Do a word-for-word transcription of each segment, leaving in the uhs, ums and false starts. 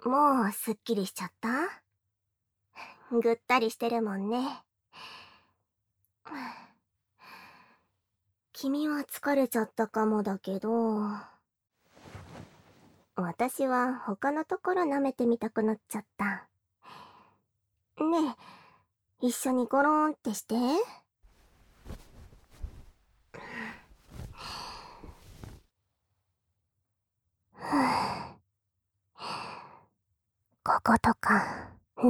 もうすっきりしちゃった？ぐったりしてるもんね。君は疲れちゃったかもだけど、私は他のところ舐めてみたくなっちゃった。ねえ、一緒にゴローンってして。こことか、どう？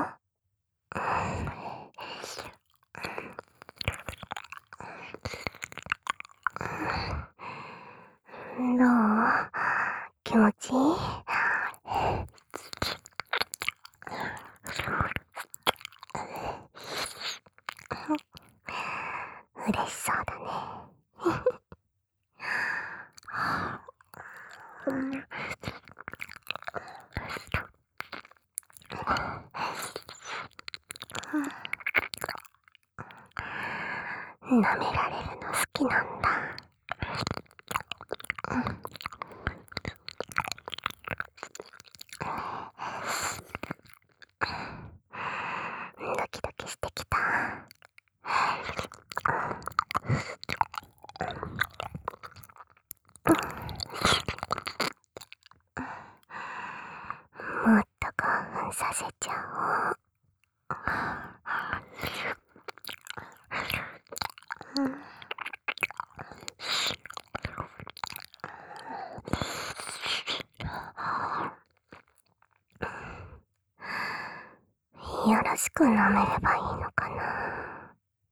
どう？気持ちいい？嬉しそうだね。舐められるの好きなんだ。ドキドキしてきた。もっと興奮させちゃおう。よろしく舐めればいいのかな。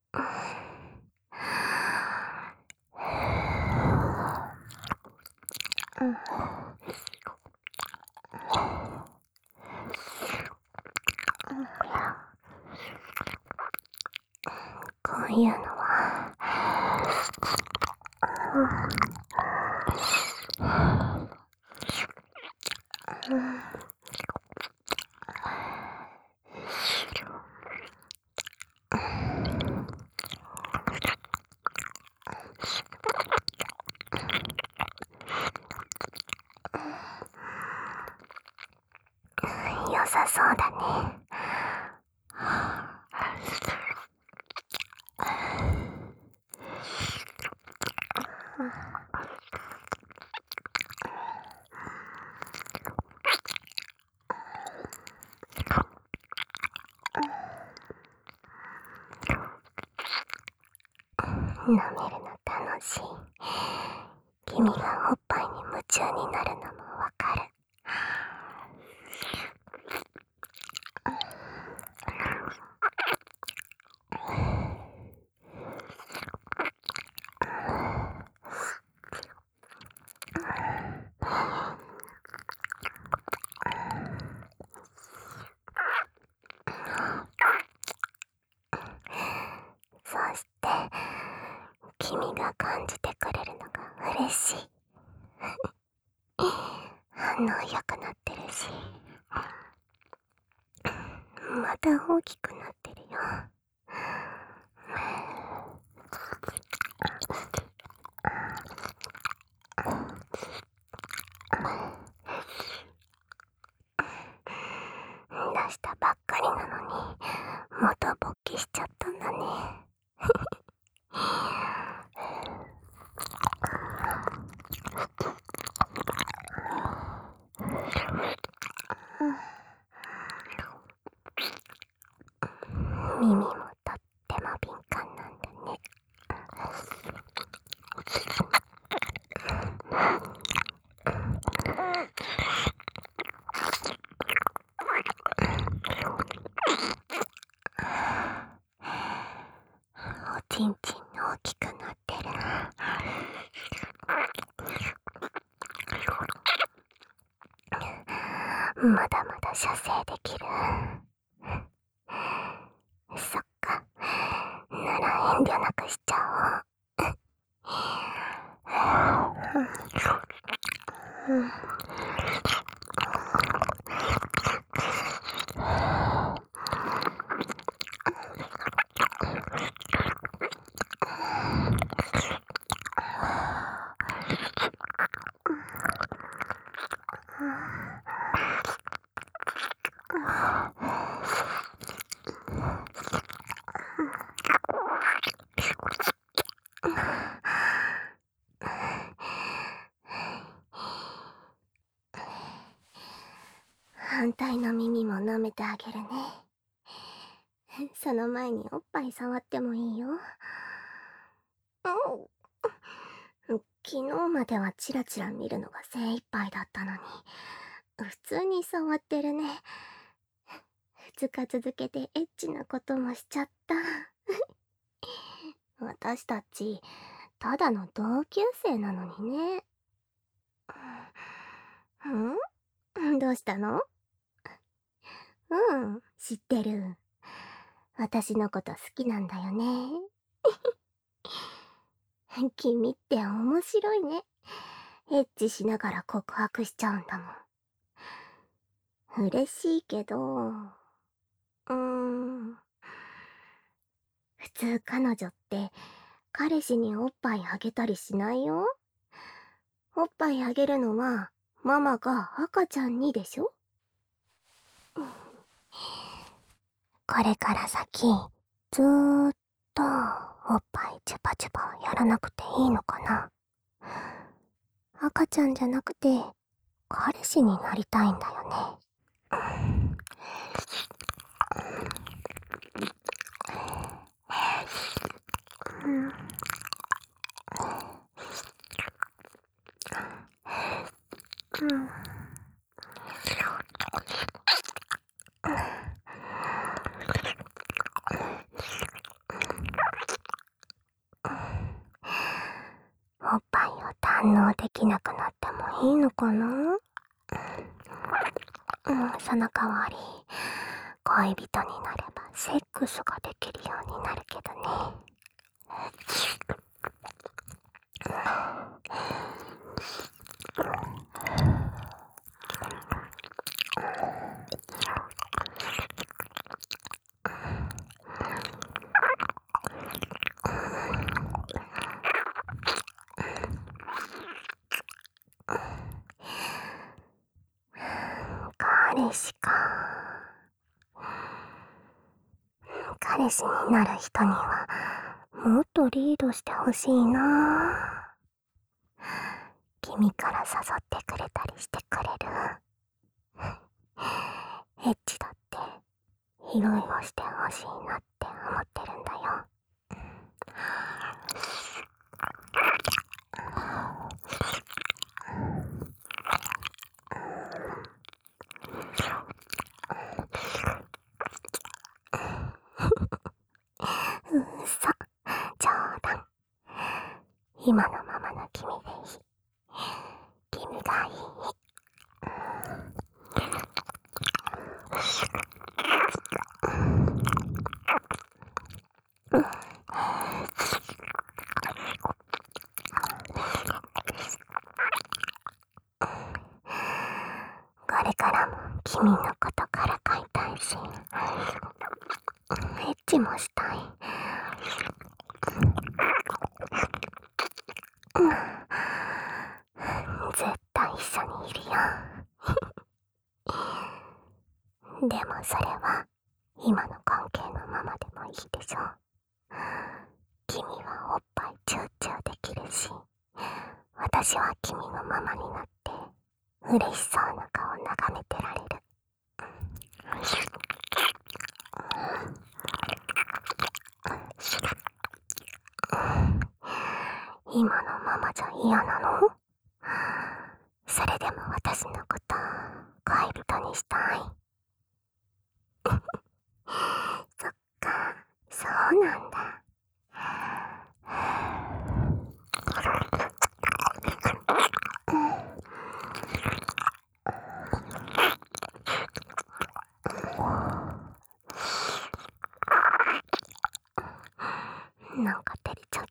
こういうのは良さそうだね。舐めるの楽しい。君がおっぱいに夢中になるのもわかる。そして君が感じてくれるのが嬉しい。反応良くなってるし、また大きくなってるよ。出したばっかりなのに元勃起しちゃったんだね。耳もとっても敏感なんだね。おちんちん大きくなってる。まだまだ射精できる。そっか、なら遠慮なくしちゃおう。うん反対の耳も舐めてあげるね。その前におっぱい触ってもいいよ。うん、昨日まではチラチラ見るのが精一杯だったのに、普通に触ってるね。二日続けてエッチなこともしちゃった。私たち、ただの同級生なのにね。ん？どうしたの？うん、知ってる。私のこと好きなんだよね。君って面白いね。エッチしながら告白しちゃうんだもん。嬉しいけど、うーん。普通彼女って彼氏におっぱいあげたりしないよ。おっぱいあげるのはママが赤ちゃんにでしょ。これから先、ずーっとおっぱいチュパチュパやらなくていいのかな。赤ちゃんじゃなくて彼氏になりたいんだよね。うん、うん、おっぱいを堪能できなくなってもいいのかな。うん、その代わり恋人になればセックスができるようになるけどね。彼氏か。彼氏になる人にはもっとリードしてほしいな。君から誘ってくれたりしてくれる？エッチだっていろいろしてほしいなって思ってるんだよ。うそ、冗談。今のままの君でいい。君がいい。これからも君のことからかいたいし、エッチもしたい。絶対一緒にいるよ。でもそれは今の関係のままでもいいでしょ。君はおっぱいチューチューできるし、私は君のママになって嬉しそうな顔を眺めてられる。今のママじゃ嫌なの？それでも私のこと恋人にしたい。そっか、そうなんだ。なんか照れちゃった。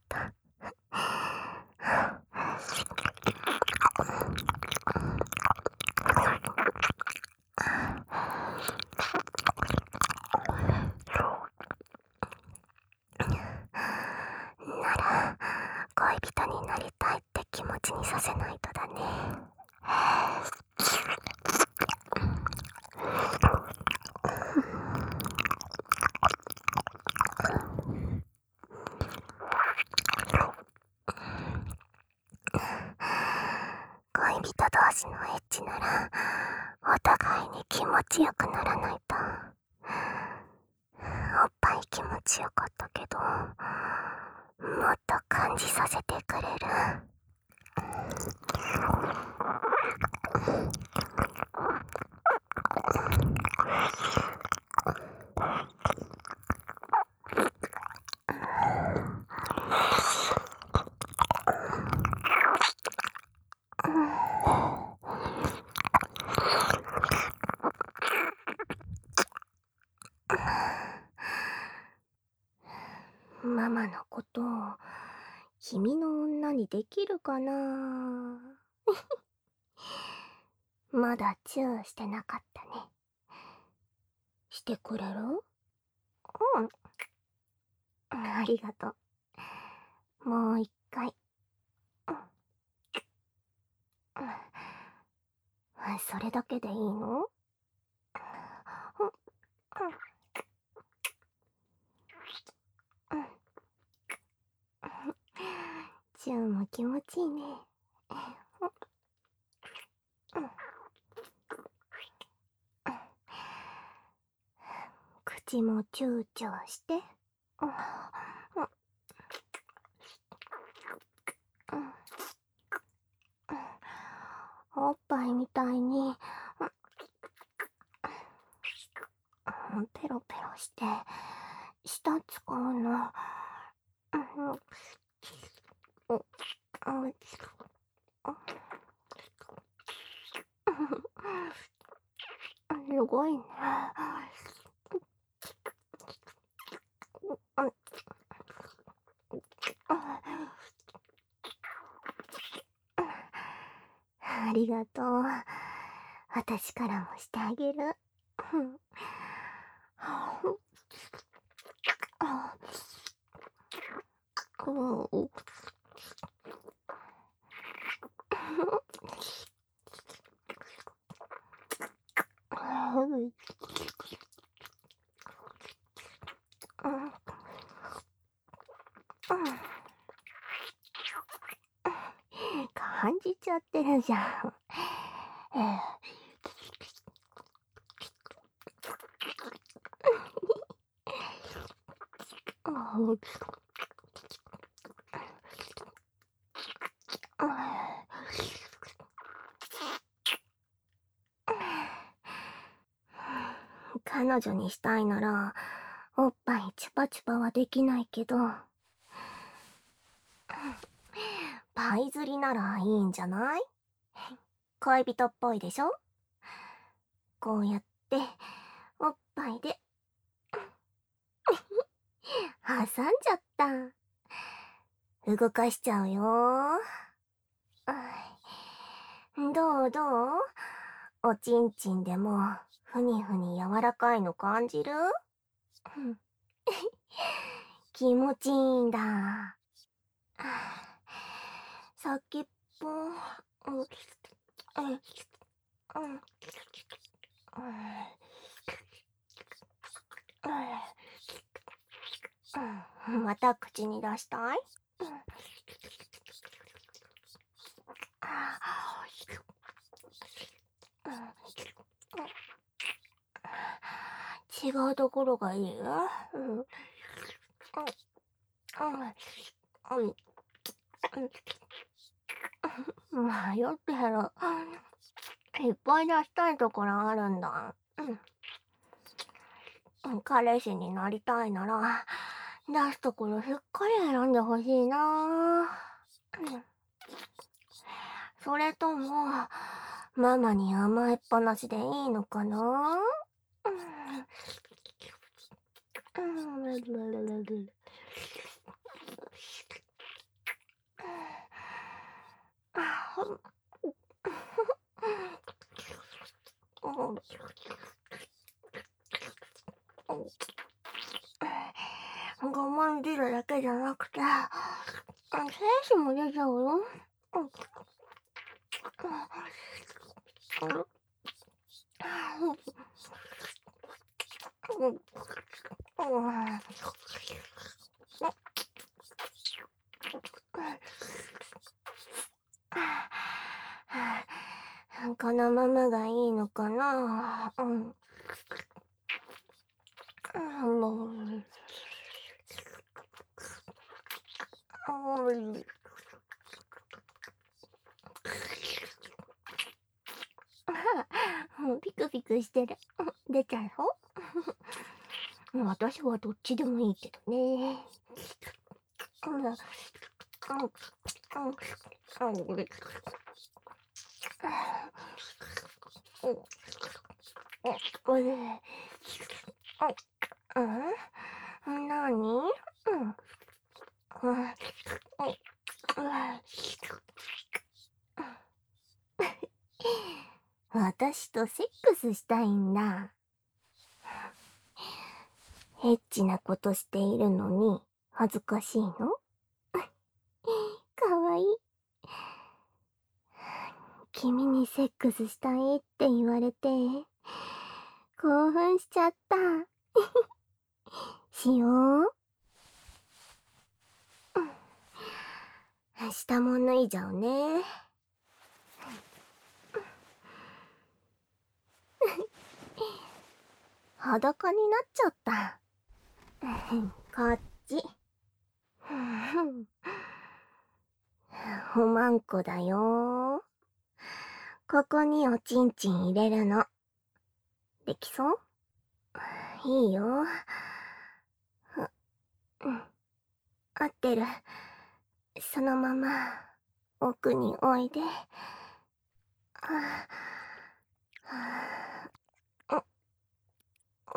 気持ちよくならないと。おっぱい気持ちよかったけど、もっと感じさせてくれる？ママのことを君の女にできるかな？まだチューしてなかったね。してくれる？うん。ありがとう。もう一回。うん。うん、それだけでいいの？うん。うん。チューも気持ちいいね。うん。口もチューチューして。うん。うん。おっぱいみたいに、うん、ペロペロして、舌使うの。うん、うん、うん、すごいね。うん、ありがとう。私からもしてあげる。うん。うん。感じちゃってるじゃん。彼女にしたいなら、おっぱいチュパチュパはできないけど、パイ釣りならいいんじゃない？恋人っぽいでしょ？こうやって、おっぱいで、挟んじゃった。動かしちゃうよ。どうどう？おちんちんでも、ふにふに柔らかいの感じる？気持ちいいんだ。先っぽ、うん、うん、うん、うん、また口に出したい？うん、違うところがいい？うん、うん、うん、うん、迷ってる。いっぱい出したいところあるんだ。うん、彼氏になりたいなら、出すところしっかり選んでほしいな。うん、それとも、ママに甘えっぱなしでいいのかな？うん、うん、我慢汁だけじゃなくて、精子も出ちゃうよ。ここのままがいいのかな。うん。もう。もうピクピクしてる。出ちゃうよ。私はどっちでもいいけどね。なに？うん。私とセックスしたいんだ。エッチなことしているのに恥ずかしいの？かわいい。君にセックスしたいって言われて興奮しちゃった。しよう。下も脱いじゃうね。裸になっちゃった。こっち。おまんこだよ。ここにおちんちん入れるの。できそう？いいよ。うん。合ってる。そのまま奥においで。ああ、うん、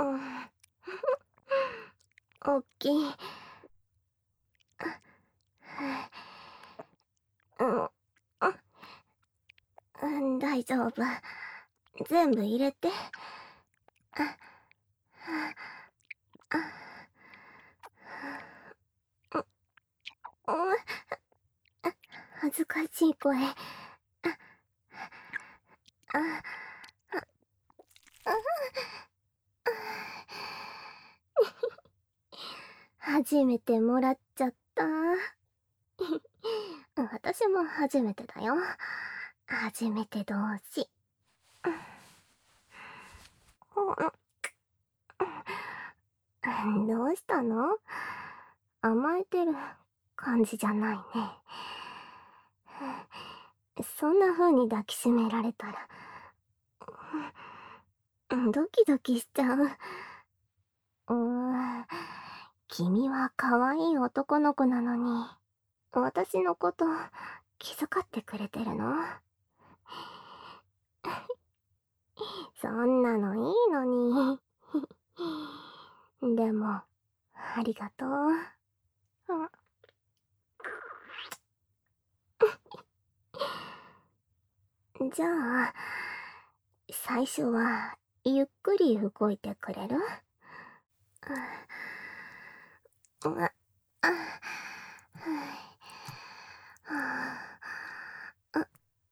おっきい。うん、うん、大丈夫。全部入れて。あ、あ、うん、恥ずかしい声。あ、あ、初めてもらっちゃった。私も初めてだよ。初めて同士。どうしたの？甘えてる感じじゃないね。そんな風に抱きしめられたらドキドキしちゃう。うーん、君は可愛い男の子なのに、私のこと気遣ってくれてるの？そんなのいいのに。でも、ありがとう。じゃあ、最初はゆっくり動いてくれる？あ、あ、あ、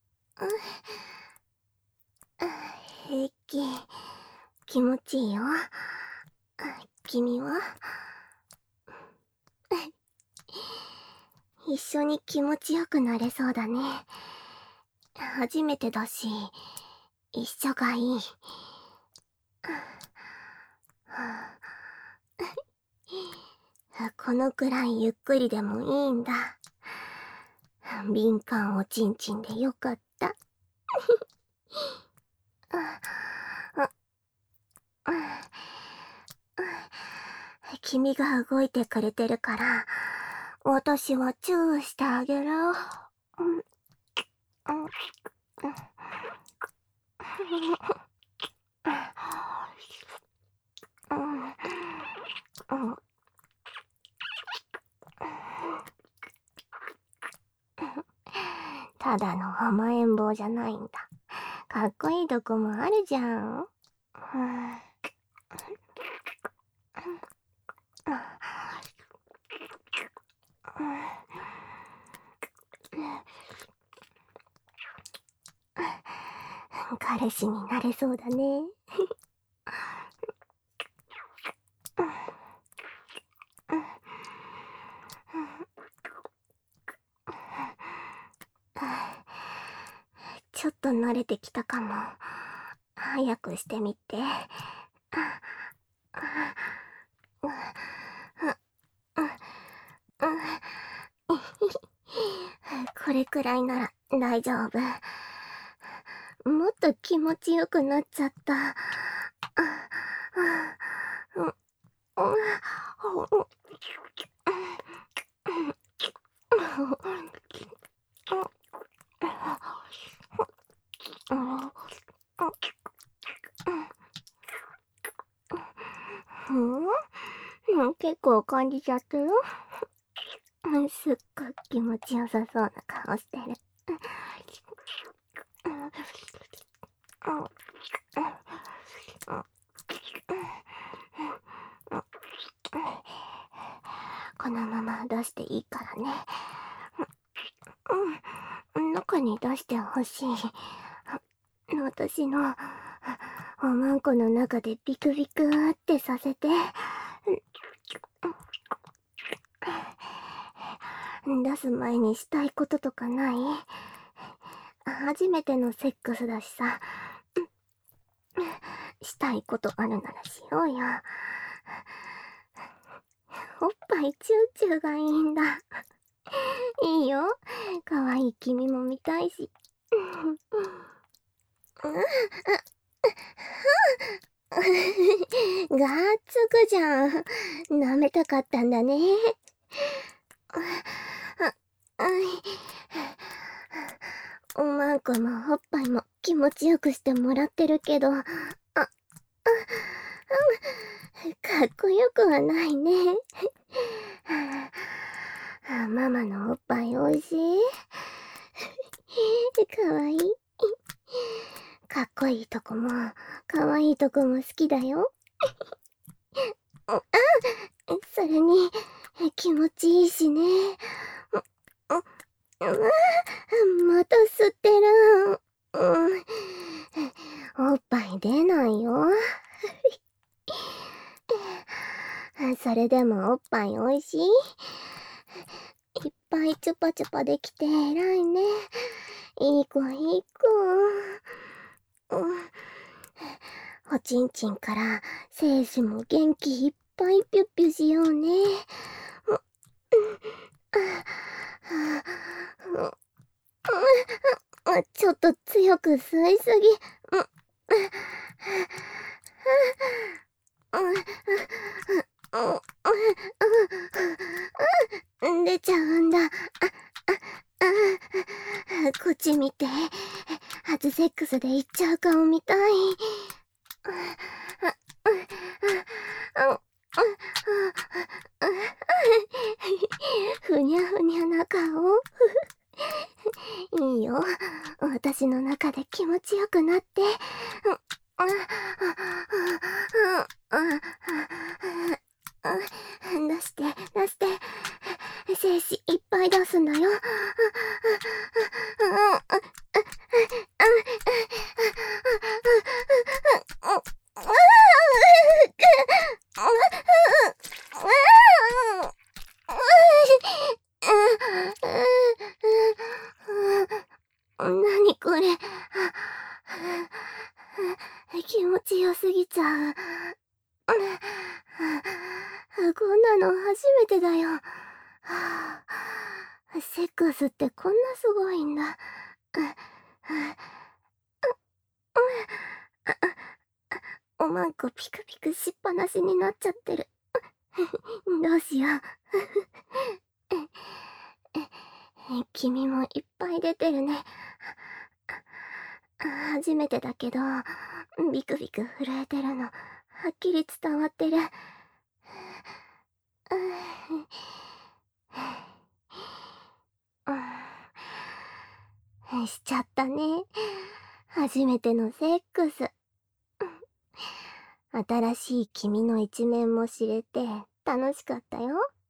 平気。気持ちいいよ。君は？一緒に気持ちよくなれそうだね。初めてだし、一緒がいい。このくらいゆっくりでもいいんだ。敏感おちんちんでよかった。君が動いてくれてるから、私はチューしてあげる。ただの甘えん坊じゃないんだ。かっこいいとこもあるじゃん。彼氏になれそうだね。ちちょっと慣れてきたかも。早くしてみて。これくらいなら大丈夫。もっと気持ちよくなっちゃった。うん、結構感じちゃってる。すっごく気持ちよさそうな顔してる。このまま出していいからね。うん、中に出してほしい。私のおまんこの中でビクビクーってさせて。出す前にしたいこととかない？初めてのセックスだしさ。したいことあるならしようよ。おっぱいチューチューがいいんだ。いいよ。かわいい君も見たいし。がっつくじゃん。舐めたかったんだね。おまんこもおっぱいも気持ちよくしてもらってるけど、あ、あ、かっこよくはないね。ママのおっぱいおいしい？かわいい。かっこいいとこも、かわいいとこも好きだよ。あ、それに、気持ちいいしね。また吸ってる。おっぱい出ないよ。それでもおっぱいおいしい？いっぱいチュパチュパできて偉いね。いい子いい子。おちんちんから精子も元気いっぱいピュッピュしようね。ちょっと強く吸いすぎ。出ちゃうんだ。こっち見て。初セックスでいっちゃう顔見たい。ふにゃふにゃな顔。いいよ。私の中で気持ちよくなって。出して、出して。精子いっぱい出すんだよ。なにこれ。気持ちよすぎちゃう。こんなの初めてだよ。セックスってこんなすごいんだ。おまんこピクピクしっぱなしになっちゃってる。どうしよう。君もいっぱい出てるね。初めてだけど、ビクビク震えてるの、はっきり伝わってる。しちゃったね。初めてのセックス。新しい君の一面も知れて楽しかったよ。